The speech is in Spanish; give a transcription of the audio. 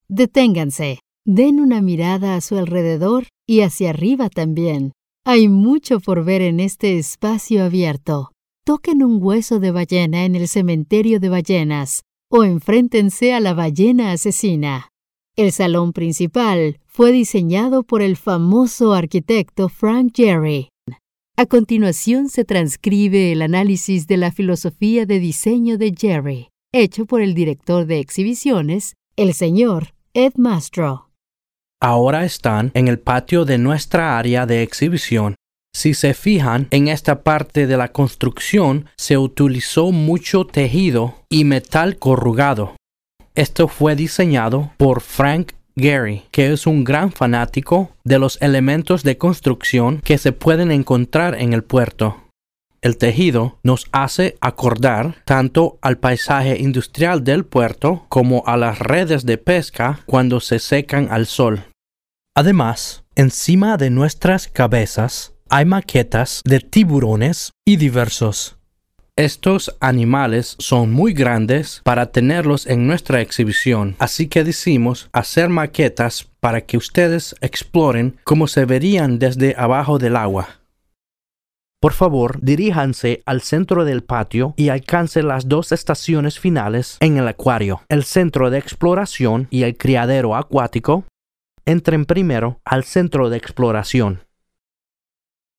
Deténganse, den una mirada a su alrededor y hacia arriba también. Hay mucho por ver en este espacio abierto. Toquen un hueso de ballena en el cementerio de ballenas o enfréntense a la ballena asesina. El salón principal fue diseñado por el famoso arquitecto Frank Gehry. A continuación se transcribe el análisis de la filosofía de diseño de Gehry, hecho por el director de exhibiciones, el señor Ed Mastro. Ahora están en el patio de nuestra área de exhibición. Si se fijan, en esta parte de la construcción se utilizó mucho tejido y metal corrugado. Esto fue diseñado por Frank Gehry, que es un gran fanático de los elementos de construcción que se pueden encontrar en el puerto. El tejido nos hace acordar tanto al paisaje industrial del puerto como a las redes de pesca cuando se secan al sol. Además, encima de nuestras cabezas hay maquetas de tiburones y diversos. Estos animales son muy grandes para tenerlos en nuestra exhibición, así que decidimos hacer maquetas para que ustedes exploren cómo se verían desde abajo del agua. Por favor, diríjanse al centro del patio y alcancen las dos estaciones finales en el acuario, el centro de exploración y el criadero acuático. Entren primero al centro de exploración.